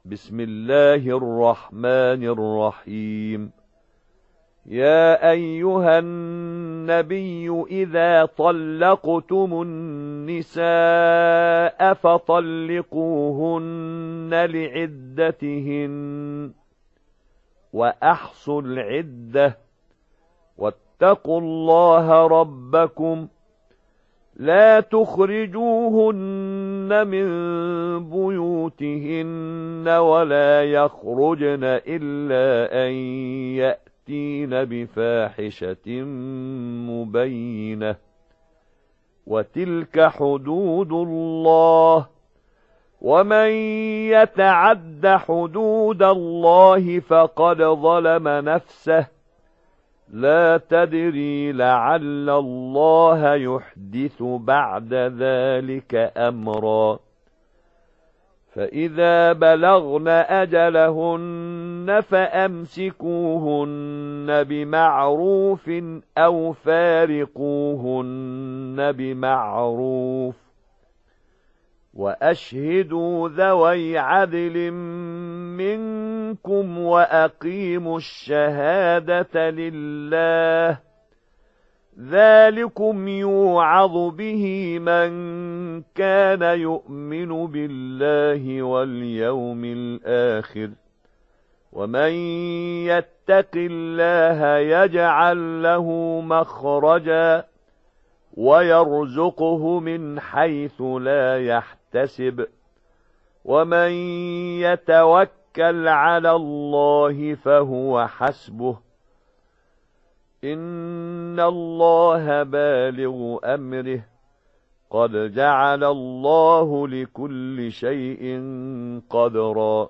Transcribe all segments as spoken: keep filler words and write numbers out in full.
بسم الله الرحمن الرحيم. يا أيها النبي إذا طلقتم النساء فطلقوهن لعدتهن وأحصوا العدة واتقوا الله ربكم لا تخرجوهن من بيوتهن ولا يخرجن إلا أن يأتين بفاحشة مبينة وتلك حدود الله ومن يتعد حدود الله فقد ظلم نفسه لا تدري لعل الله يحدث بعد ذلك أمرا. فإذا بلغن أجلهن فأمسكوهن بمعروف أو فارقوهن بمعروف وأشهدوا ذوي عدل منكم وأقيموا الشهادة لله ذلكم يوعظ به من كان يؤمن بالله واليوم الآخر ومن يتق الله يجعل له مخرجا ويرزقه من حيث لا يحتسب ومن يتوكل على الله فهو حسبه إن الله بالغ أمره قد جعل الله لكل شيء قدرا.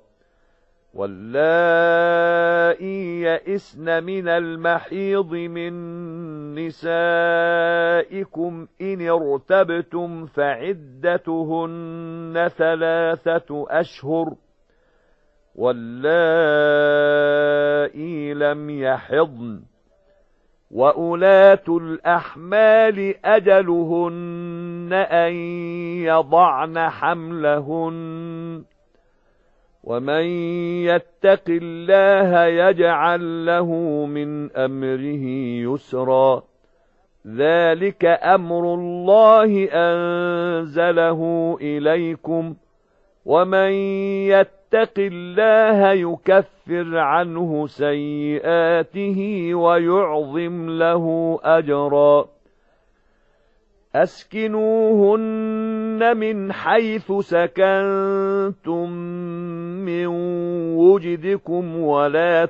واللائي يئسن من المحيض من نسائكم إن ارتبتم فعدتهن ثلاثة أشهر واللائي لم يحضن وأولاة الأحمال أجلهن أن يضعن حملهن ومن يتق الله يجعل له من أمره يسرا ذلك أمر الله أنزله إليكم ومن يتق الله يكفر عنه سيئاته ويعظم له أجرا. أسكنوهن من حيث سكنتم من وجدكم ولا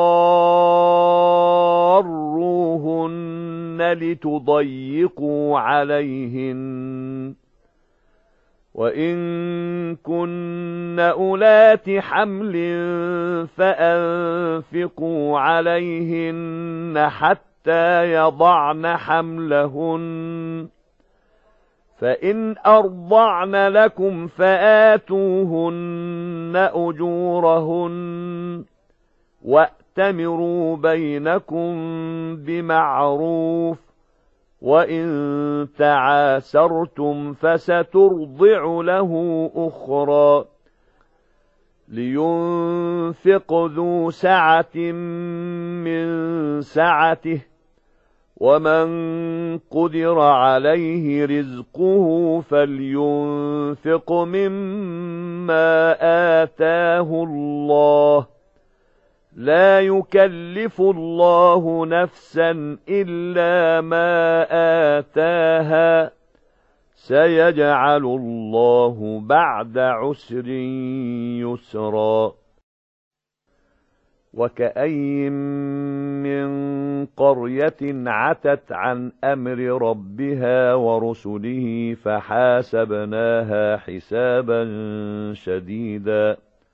تضاروهن لتضيقوا عليهن وإن كن أولات حمل فأنفقوا عليهن حتى يضعن حملهن فإن أرضعن لكم فآتوهن أجورهن وأتمروا بينكم بمعروف وإن تعاسرتم فسترضع له أخرى لينفق ذو سعة من سعته ومن قدر عليه رزقه فلينفق مما آتاه الله لا يكلف الله نفسا إلا ما آتاها سيجعل الله بعد عسر يسرا. وكأين من قرية عتت عن أمر ربها ورسله فحاسبناها حسابا شديدا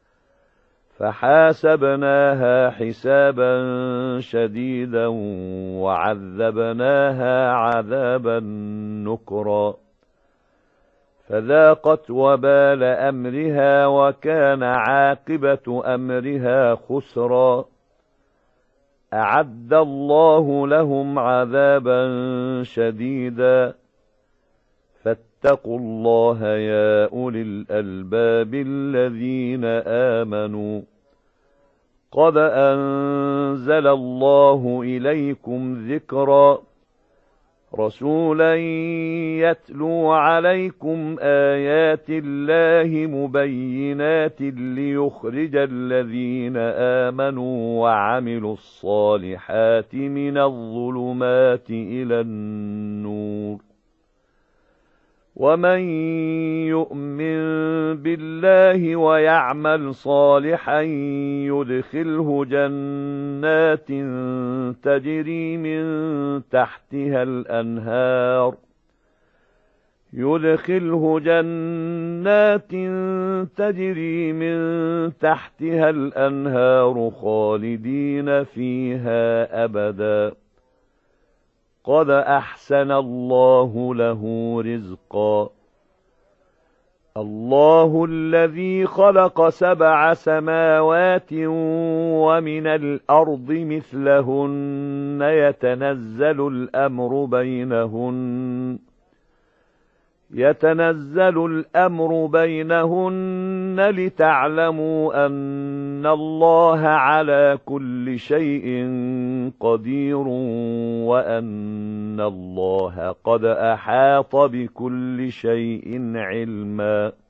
فحاسبناها حسابا شديدا وعذبناها عذابا نكرا فذاقت وبال أمرها وكان عاقبة أمرها خسرا. أعد الله لهم عذابا شديدا واتقوا الله يا أولي الألباب الذين آمنوا قد أنزل الله إليكم ذكرا رسولا يتلو عليكم آيات الله مبينات ليخرج الذين آمنوا وعملوا الصالحات من الظلمات إلى النور ومن يؤمن بالله ويعمل صالحا يدخله جنات تجري من تحتها الأنهار يدخله جنات تجري من تحتها الأنهار خالدين فيها أبدا قد أحسن الله له رزقا الله الذي خلق سبع سماوات ومن الأرض مثلهن يتنزل الأمر بينهن يتنزل الأمر بينهن لتعلموا أن الله على كل شيء قدير وأن الله قد أحاط بكل شيء علما